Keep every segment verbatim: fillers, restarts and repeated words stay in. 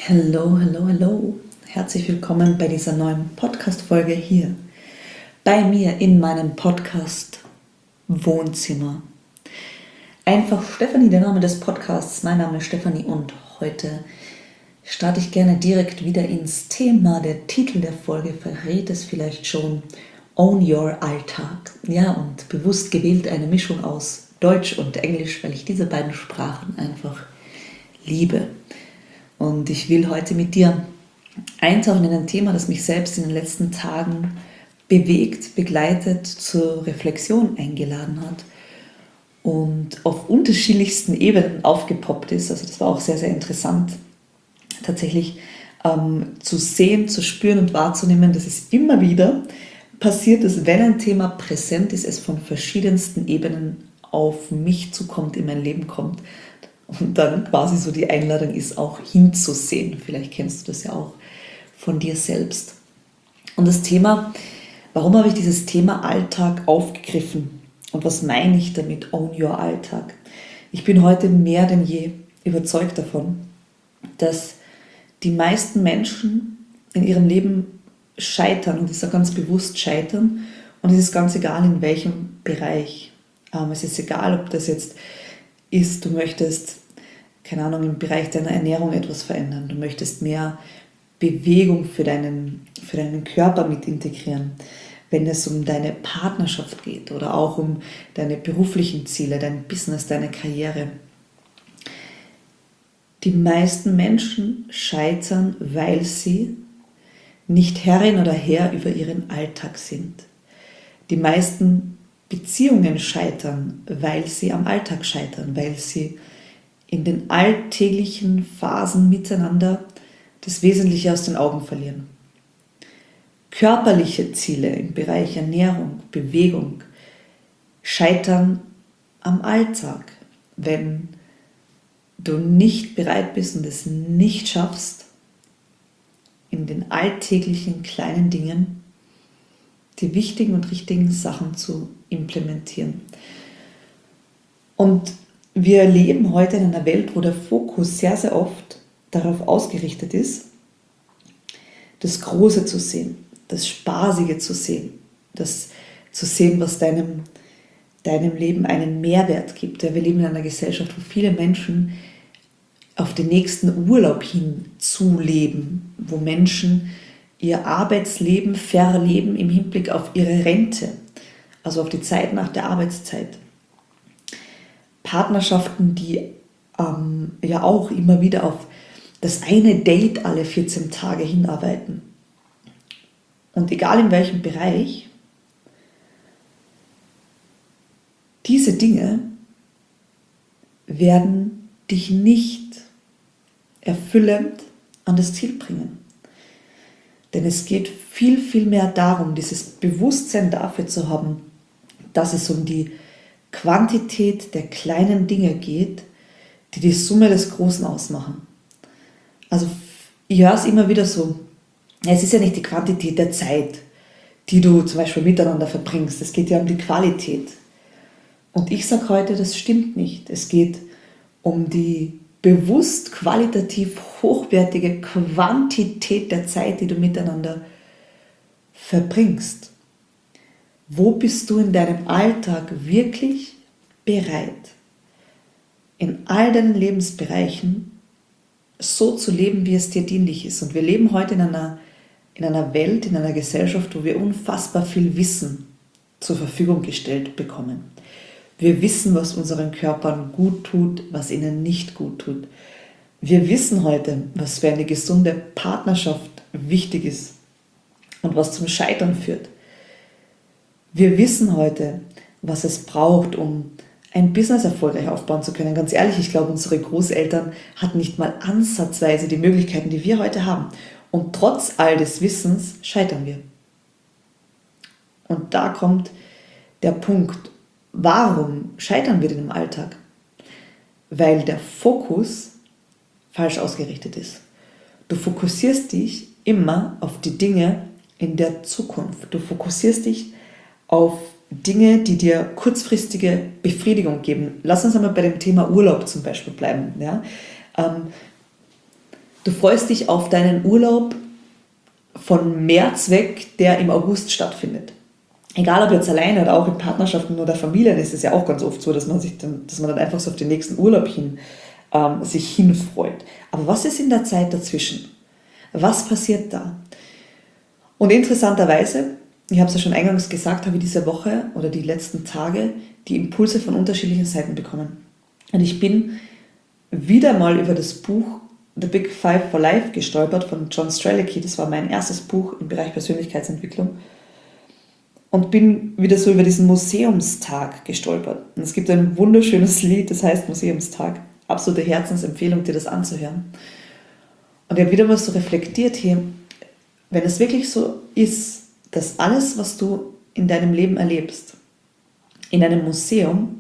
Hallo, hallo, hallo. Herzlich willkommen bei dieser neuen Podcast-Folge hier bei mir in meinem Podcast Wohnzimmer. Einfach Stefanie, der Name des Podcasts. Mein Name ist Stefanie und heute starte ich gerne direkt wieder ins Thema. Der Titel der Folge verrät es vielleicht schon. Own Your Alltag. Ja, und bewusst gewählt eine Mischung aus Deutsch und Englisch, weil ich diese beiden Sprachen einfach liebe. Und ich will heute mit dir eintauchen in ein Thema, das mich selbst in den letzten Tagen bewegt, begleitet, zur Reflexion eingeladen hat und auf unterschiedlichsten Ebenen aufgepoppt ist. Also das war auch sehr, sehr interessant, tatsächlich ähm, zu sehen, zu spüren und wahrzunehmen, dass es immer wieder passiert, dass wenn ein Thema präsent ist, es von verschiedensten Ebenen auf mich zukommt, in mein Leben kommt. Und dann quasi so die Einladung ist, auch hinzusehen. Vielleicht kennst du das ja auch von dir selbst. Und das Thema, warum habe ich dieses Thema Alltag aufgegriffen? Und was meine ich damit, Own Your Alltag? Ich bin heute mehr denn je überzeugt davon, dass die meisten Menschen in ihrem Leben scheitern. Und ich sage ganz bewusst scheitern. Und es ist ganz egal, in welchem Bereich. Ähm, es ist egal, ob das jetzt ist, du möchtest, keine Ahnung, im Bereich deiner Ernährung etwas verändern, du möchtest mehr Bewegung für deinen, für deinen Körper mit integrieren, wenn es um deine Partnerschaft geht oder auch um deine beruflichen Ziele, dein Business, deine Karriere. Die meisten Menschen scheitern, weil sie nicht Herrin oder Herr über ihren Alltag sind. Die meisten Beziehungen scheitern, weil sie am Alltag scheitern, weil sie in den alltäglichen Phasen miteinander das Wesentliche aus den Augen verlieren. Körperliche Ziele im Bereich Ernährung, Bewegung scheitern am Alltag, wenn du nicht bereit bist und es nicht schaffst, in den alltäglichen kleinen Dingen die wichtigen und richtigen Sachen zu implementieren. Und wir leben heute in einer Welt, wo der Fokus sehr, sehr oft darauf ausgerichtet ist, das Große zu sehen, das Spaßige zu sehen, das zu sehen, was deinem, deinem Leben einen Mehrwert gibt. Wir leben in einer Gesellschaft, wo viele Menschen auf den nächsten Urlaub hin zuleben, wo Menschen ihr Arbeitsleben verleben im Hinblick auf ihre Rente, also auf die Zeit nach der Arbeitszeit. Partnerschaften, die ähm, ja auch immer wieder auf das eine Date alle vierzehn Tage hinarbeiten. Und egal in welchem Bereich, diese Dinge werden dich nicht erfüllend an das Ziel bringen. Denn es geht viel, viel mehr darum, dieses Bewusstsein dafür zu haben, dass es um die Quantität der kleinen Dinge geht, die die Summe des Großen ausmachen. Also ich höre es immer wieder so, es ist ja nicht die Quantität der Zeit, die du zum Beispiel miteinander verbringst, es geht ja um die Qualität. Und ich sage heute, das stimmt nicht. Es geht um die bewusst qualitativ hochwertige Quantität der Zeit, die du miteinander verbringst. Wo bist du in deinem Alltag wirklich bereit, in all deinen Lebensbereichen so zu leben, wie es dir dienlich ist? Und wir leben heute in einer, in einer Welt, in einer Gesellschaft, wo wir unfassbar viel Wissen zur Verfügung gestellt bekommen. Wir wissen, was unseren Körpern gut tut, was ihnen nicht gut tut. Wir wissen heute, was für eine gesunde Partnerschaft wichtig ist und was zum Scheitern führt. Wir wissen heute, was es braucht, um ein Business erfolgreich aufbauen zu können. Ganz ehrlich, ich glaube, unsere Großeltern hatten nicht mal ansatzweise die Möglichkeiten, die wir heute haben. Und trotz all des Wissens scheitern wir. Und da kommt der Punkt, warum scheitern wir denn im Alltag? Weil der Fokus falsch ausgerichtet ist. Du fokussierst dich immer auf die Dinge in der Zukunft. Du fokussierst dich auf Dinge, die dir kurzfristige Befriedigung geben. Lass uns einmal bei dem Thema Urlaub zum Beispiel bleiben. Ja? Ähm, Du freust dich auf deinen Urlaub von März weg, der im August stattfindet. Egal ob jetzt alleine oder auch in Partnerschaften oder Familien, ist es ja auch ganz oft so, dass man sich dann, dass man dann einfach so auf den nächsten Urlaub hin ähm, sich hinfreut. Aber was ist in der Zeit dazwischen? Was passiert da? Und interessanterweise, ich habe es ja schon eingangs gesagt, habe ich diese Woche oder die letzten Tage die Impulse von unterschiedlichen Seiten bekommen. Und ich bin wieder mal über das Buch The Big Five for Life gestolpert von John Strelicky. Das war mein erstes Buch im Bereich Persönlichkeitsentwicklung. Und bin wieder so über diesen Museumstag gestolpert. Und es gibt ein wunderschönes Lied, das heißt Museumstag. Absolute Herzensempfehlung, dir das anzuhören. Und ich habe wieder mal so reflektiert hier, wenn es wirklich so ist, dass alles, was du in deinem Leben erlebst, in einem Museum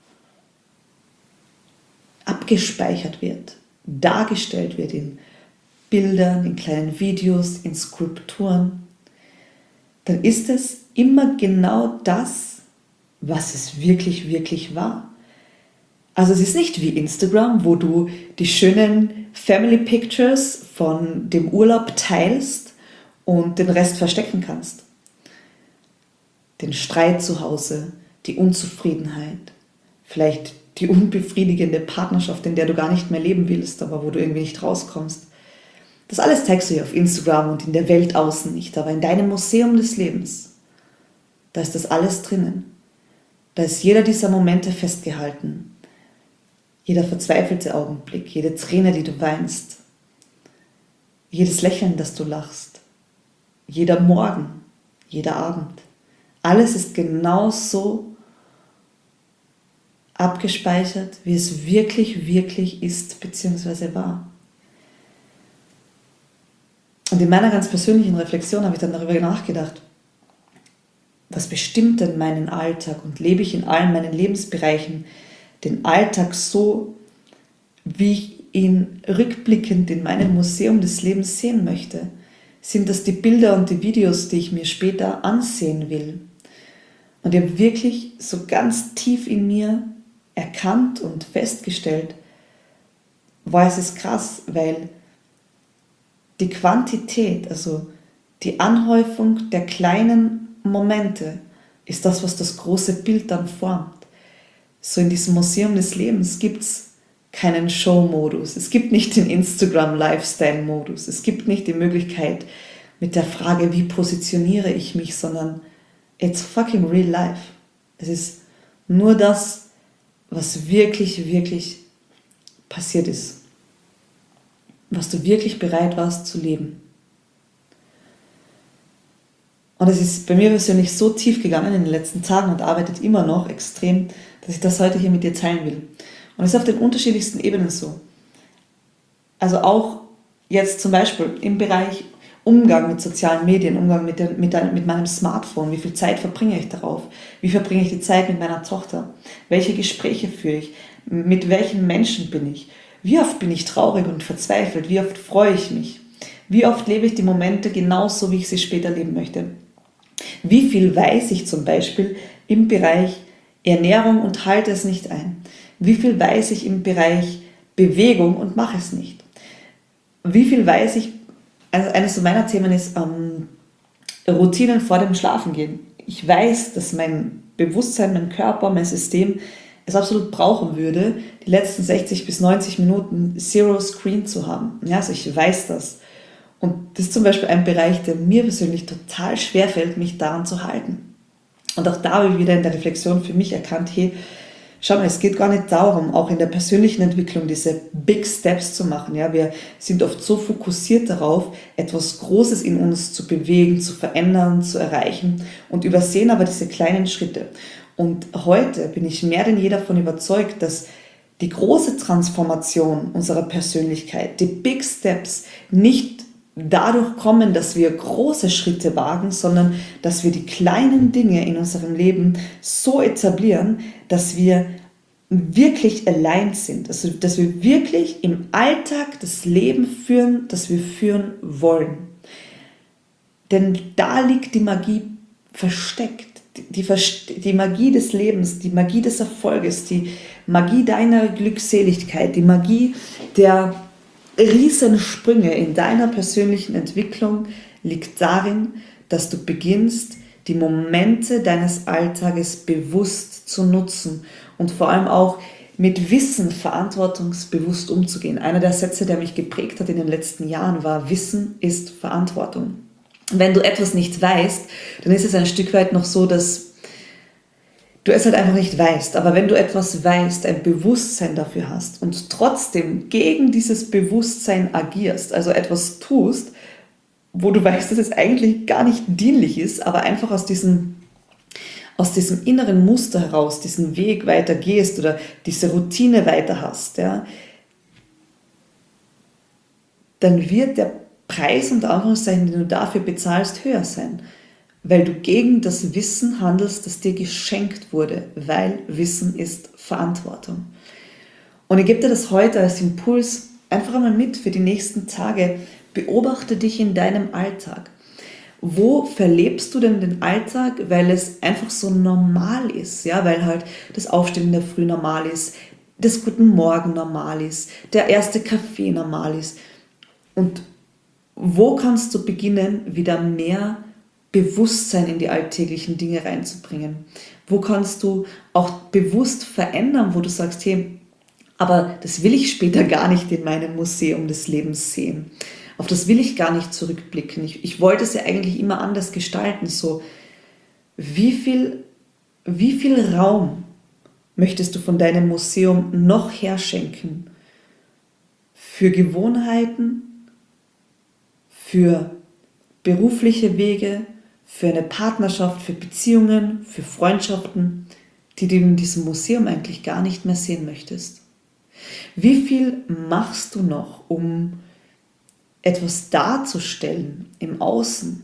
abgespeichert wird, dargestellt wird in Bildern, in kleinen Videos, in Skulpturen, dann ist es immer genau das, was es wirklich, wirklich war. Also es ist nicht wie Instagram, wo du die schönen Family Pictures von dem Urlaub teilst und den Rest verstecken kannst. Den Streit zu Hause, die Unzufriedenheit, vielleicht die unbefriedigende Partnerschaft, in der du gar nicht mehr leben willst, aber wo du irgendwie nicht rauskommst. Das alles zeigst du ja auf Instagram und in der Welt außen nicht, aber in deinem Museum des Lebens, da ist das alles drinnen. Da ist jeder dieser Momente festgehalten. Jeder verzweifelte Augenblick, jede Träne, die du weinst, jedes Lächeln, das du lachst, jeder Morgen, jeder Abend. Alles ist genauso abgespeichert, wie es wirklich, wirklich ist bzw. war. Und in meiner ganz persönlichen Reflexion habe ich dann darüber nachgedacht, was bestimmt denn meinen Alltag und lebe ich in allen meinen Lebensbereichen den Alltag so, wie ich ihn rückblickend in meinem Museum des Lebens sehen möchte? Sind das die Bilder und die Videos, die ich mir später ansehen will? Und ich habe wirklich so ganz tief in mir erkannt und festgestellt, war es ist krass, weil die Quantität, also die Anhäufung der kleinen Momente, ist das, was das große Bild dann formt. So in diesem Museum des Lebens gibt es keinen Show-Modus, es gibt nicht den Instagram-Lifestyle-Modus, es gibt nicht die Möglichkeit mit der Frage, wie positioniere ich mich, sondern it's fucking real life. Es ist nur das, was wirklich, wirklich passiert ist. Was du wirklich bereit warst zu leben. Und es ist bei mir persönlich so tief gegangen in den letzten Tagen und arbeitet immer noch extrem, dass ich das heute hier mit dir teilen will. Und es ist auf den unterschiedlichsten Ebenen so. Also auch jetzt zum Beispiel im Bereich Umgang mit sozialen Medien, Umgang mit, der, mit, der, mit meinem Smartphone. Wie viel Zeit verbringe ich darauf? Wie verbringe ich die Zeit mit meiner Tochter? Welche Gespräche führe ich? Mit welchen Menschen bin ich? Wie oft bin ich traurig und verzweifelt? Wie oft freue ich mich? Wie oft lebe ich die Momente genauso, wie ich sie später leben möchte? Wie viel weiß ich zum Beispiel im Bereich Ernährung und halte es nicht ein? Wie viel weiß ich im Bereich Bewegung und mache es nicht? Wie viel weiß ich, also eines meiner Themen ist ähm, Routinen vor dem Schlafengehen. Ich weiß, dass mein Bewusstsein, mein Körper, mein System es absolut brauchen würde, die letzten sechzig bis neunzig Minuten Zero Screen zu haben. Ja, also ich weiß das. Und das ist zum Beispiel ein Bereich, der mir persönlich total schwer fällt, mich daran zu halten. Und auch da habe ich wieder in der Reflexion für mich erkannt, hey, schau mal, es geht gar nicht darum, auch in der persönlichen Entwicklung diese Big Steps zu machen. Ja, wir sind oft so fokussiert darauf, etwas Großes in uns zu bewegen, zu verändern, zu erreichen und übersehen aber diese kleinen Schritte. Und heute bin ich mehr denn je davon überzeugt, dass die große Transformation unserer Persönlichkeit, die Big Steps, nicht dadurch kommen, dass wir große Schritte wagen, sondern dass wir die kleinen Dinge in unserem Leben so etablieren, dass wir wirklich allein sind, also dass wir wirklich im Alltag das Leben führen, das wir führen wollen. Denn da liegt die Magie versteckt. Die, die, die Magie des Lebens, die Magie des Erfolges, die Magie deiner Glückseligkeit, die Magie der Riesensprünge in deiner persönlichen Entwicklung liegt darin, dass du beginnst, die Momente deines Alltages bewusst zu nutzen und vor allem auch mit Wissen verantwortungsbewusst umzugehen. Einer der Sätze, der mich geprägt hat in den letzten Jahren, war: Wissen ist Verantwortung. Wenn du etwas nicht weißt, dann ist es ein Stück weit noch so, dass du es halt einfach nicht weißt. Aber wenn du etwas weißt, ein Bewusstsein dafür hast und trotzdem gegen dieses Bewusstsein agierst, also etwas tust, wo du weißt, dass es eigentlich gar nicht dienlich ist, aber einfach aus diesem, aus diesem inneren Muster heraus diesen Weg weiter gehst oder diese Routine weiter hast, ja, dann wird der Preis und Anführungszeichen, den du dafür bezahlst, höher sein, weil du gegen das Wissen handelst, das dir geschenkt wurde, weil Wissen ist Verantwortung. Und ich gebe dir das heute als Impuls einfach einmal mit für die nächsten Tage. Beobachte dich in deinem Alltag. Wo verlebst du denn den Alltag, weil es einfach so normal ist, ja, weil halt das Aufstehen in der Früh normal ist, das Guten Morgen normal ist, der erste Kaffee normal ist. Und wo kannst du beginnen, wieder mehr Bewusstsein in die alltäglichen Dinge reinzubringen? Wo kannst du auch bewusst verändern, wo du sagst, hey, aber das will ich später gar nicht in meinem Museum des Lebens sehen. Auf das will ich gar nicht zurückblicken. Ich, ich wollte es ja eigentlich immer anders gestalten. So, wie viel, wie viel Raum möchtest du von deinem Museum noch herschenken? Für Gewohnheiten, für berufliche Wege, für eine Partnerschaft, für Beziehungen, für Freundschaften, die du in diesem Museum eigentlich gar nicht mehr sehen möchtest. Wie viel machst du noch, um etwas darzustellen im Außen,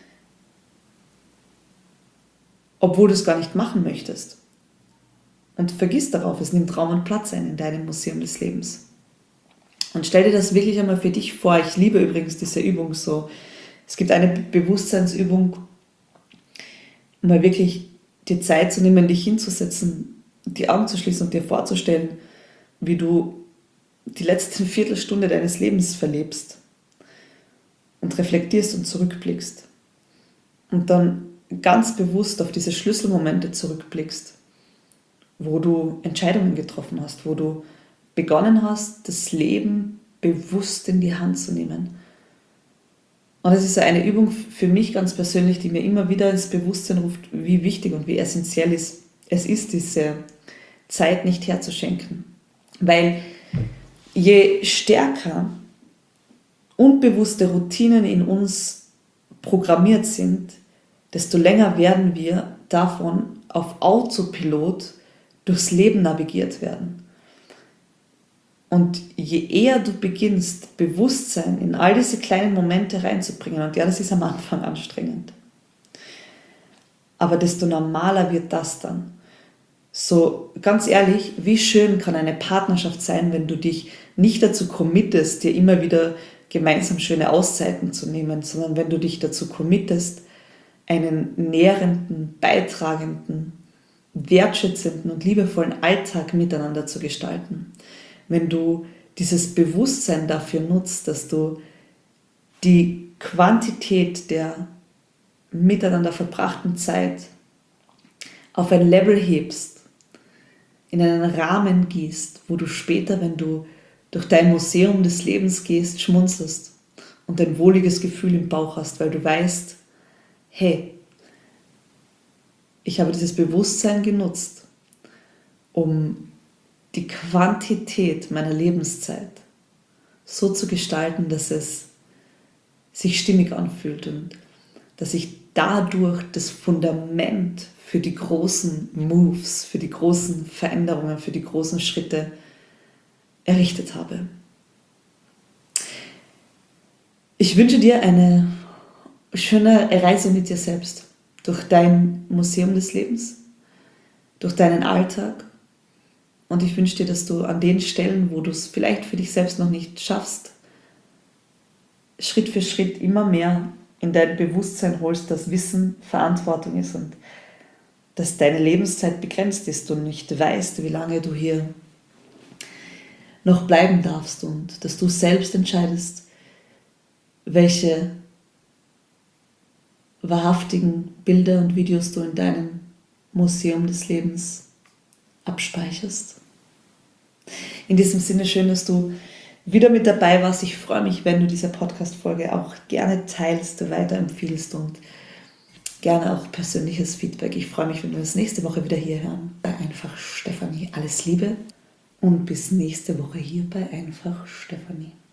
obwohl du es gar nicht machen möchtest? Und vergiss darauf, es nimmt Raum und Platz ein in deinem Museum des Lebens. Und stell dir das wirklich einmal für dich vor. Ich liebe übrigens diese Übung so. Es gibt eine Bewusstseinsübung, um mal wirklich dir Zeit zu nehmen, dich hinzusetzen, die Augen zu schließen und dir vorzustellen, wie du die letzte Viertelstunde deines Lebens verlebst und reflektierst und zurückblickst. Und dann ganz bewusst auf diese Schlüsselmomente zurückblickst, wo du Entscheidungen getroffen hast, wo du begonnen hast, das Leben bewusst in die Hand zu nehmen. Und das ist eine Übung für mich ganz persönlich, die mir immer wieder ins Bewusstsein ruft, wie wichtig und wie essentiell es ist, diese Zeit nicht herzuschenken. Weil je stärker unbewusste Routinen in uns programmiert sind, desto länger werden wir davon auf Autopilot durchs Leben navigiert werden. Und je eher du beginnst, Bewusstsein in all diese kleinen Momente reinzubringen, und ja, das ist am Anfang anstrengend, aber desto normaler wird das dann. So, ganz ehrlich, wie schön kann eine Partnerschaft sein, wenn du dich nicht dazu committest, dir immer wieder gemeinsam schöne Auszeiten zu nehmen, sondern wenn du dich dazu committest, einen nährenden, beitragenden, wertschätzenden und liebevollen Alltag miteinander zu gestalten. Wenn du dieses Bewusstsein dafür nutzt, dass du die Quantität der miteinander verbrachten Zeit auf ein Level hebst, in einen Rahmen gießt, wo du später, wenn du durch dein Museum des Lebens gehst, schmunzelst und ein wohliges Gefühl im Bauch hast, weil du weißt, hey, ich habe dieses Bewusstsein genutzt, um die Quantität meiner Lebenszeit so zu gestalten, dass es sich stimmig anfühlt und dass ich dadurch das Fundament für die großen Moves, für die großen Veränderungen, für die großen Schritte errichtet habe. Ich wünsche dir eine schöne Reise mit dir selbst, durch dein Museum des Lebens, durch deinen Alltag. Und ich wünsche dir, dass du an den Stellen, wo du es vielleicht für dich selbst noch nicht schaffst, Schritt für Schritt immer mehr in dein Bewusstsein holst, dass Wissen Verantwortung ist und dass deine Lebenszeit begrenzt ist und nicht weißt, wie lange du hier noch bleiben darfst und dass du selbst entscheidest, welche wahrhaftigen Bilder und Videos du in deinem Museum des Lebens abspeicherst. In diesem Sinne, schön, dass du wieder mit dabei warst. Ich freue mich, wenn du diese Podcast-Folge auch gerne teilst, weiterempfiehlst und gerne auch persönliches Feedback. Ich freue mich, wenn wir uns nächste Woche wieder hier hören. Bei Einfach Stefanie. Alles Liebe und bis nächste Woche hier bei Einfach Stefanie.